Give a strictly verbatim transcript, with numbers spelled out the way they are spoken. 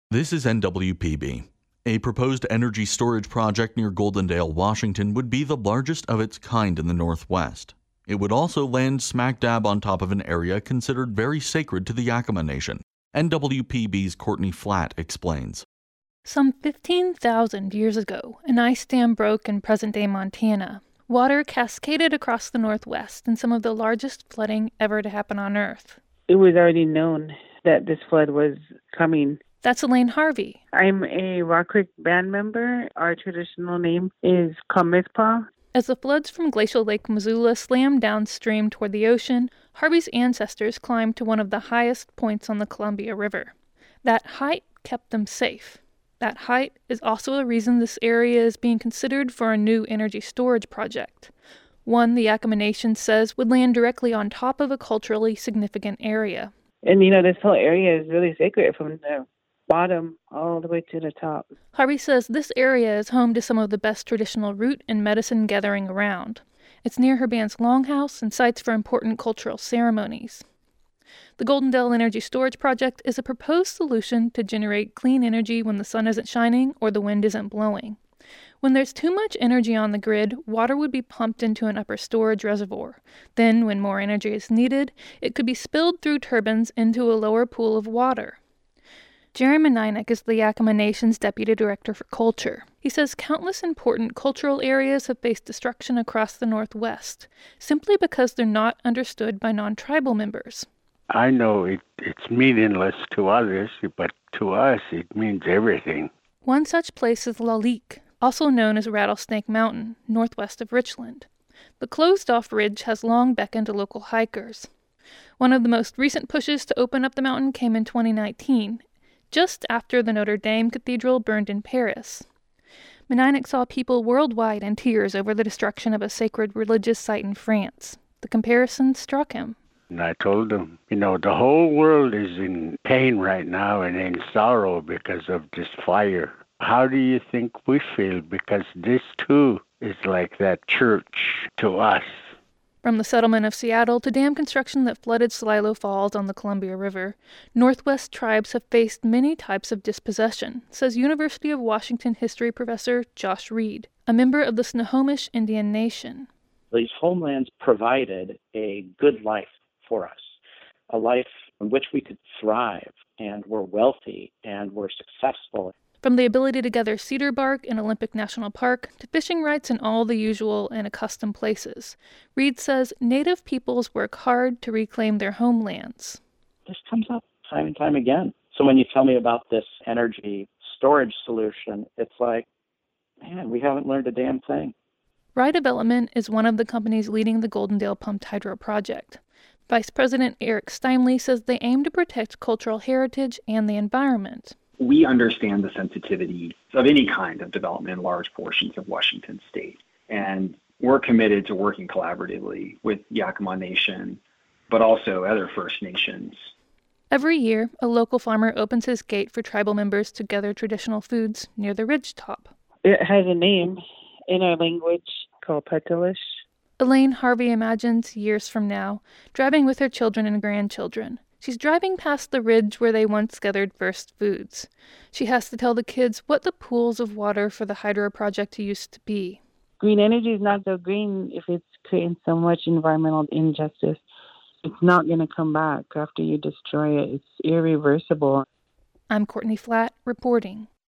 This is N W P B. A proposed energy storage project near Goldendale, Washington would be the largest of its kind in the Northwest. It would also land smack dab on top of an area considered very sacred to the Yakama Nation. N W P B's Courtney Flatt explains. Some fifteen thousand years ago, an ice dam broke in present-day Montana. Water cascaded across the Northwest in some of the largest flooding ever to happen on Earth. It was already known that this flood was coming. That's Elaine Harvey. I'm a Rock Creek band member. Our traditional name is Kamizpa. As the floods from glacial Lake Missoula slammed downstream toward the ocean, Harvey's ancestors climbed to one of the highest points on the Columbia River. That height kept them safe. That height is also a reason this area is being considered for a new energy storage project. One the Yakama Nation says would land directly on top of a culturally significant area. And, you know, this whole area is really sacred from the bottom all the way to the top. Harvey says this area is home to some of the best traditional root and medicine gathering around. It's near her band's longhouse and sites for important cultural ceremonies. The Goldendale Energy Storage Project is a proposed solution to generate clean energy when the sun isn't shining or the wind isn't blowing. When there's too much energy on the grid, water would be pumped into an upper storage reservoir. Then, when more energy is needed, it could be spilled through turbines into a lower pool of water. Jerry Meneinek is the Yakama Nation's Deputy Director for Culture. He says countless important cultural areas have faced destruction across the Northwest, simply because they're not understood by non-tribal members. I know it, it's meaningless to others, but to us it means everything. One such place is La Lique, also known as Rattlesnake Mountain, northwest of Richland. The closed-off ridge has long beckoned to local hikers. One of the most recent pushes to open up the mountain came in twenty nineteen, just after the Notre Dame Cathedral burned in Paris. Meneinek saw people worldwide in tears over the destruction of a sacred religious site in France. The comparison struck him. And I told him, you know, the whole world is in pain right now and in sorrow because of this fire. How do you think we feel? Because this, too, is like that church to us. From the settlement of Seattle to dam construction that flooded Celilo Falls on the Columbia River, Northwest tribes have faced many types of dispossession, says University of Washington history professor Josh Reed, a member of the Snohomish Indian Nation. These homelands provided a good life for us, a life in which we could thrive and were wealthy and were successful. From the ability to gather cedar bark in Olympic National Park to fishing rights in all the usual and accustomed places, Reed says Native peoples work hard to reclaim their homelands. This comes up time and time again. So when you tell me about this energy storage solution, it's like, man, we haven't learned a damn thing. Rye Development is one of the companies leading the Goldendale Pumped Hydro project. Vice President Eric Steinle says they aim to protect cultural heritage and the environment. We understand the sensitivity of any kind of development in large portions of Washington state, and we're committed to working collaboratively with Yakama Nation, but also other First Nations. Every year, a local farmer opens his gate for tribal members to gather traditional foods near the ridge top. It has a name in our language called Petalish. Elaine Harvey imagines, years from now, driving with her children and grandchildren. She's driving past the ridge where they once gathered first foods. She has to tell the kids what the pools of water for the hydro project used to be. Green energy is not so green if it's creating so much environmental injustice. It's not going to come back after you destroy it. It's irreversible. I'm Courtney Flatt, reporting.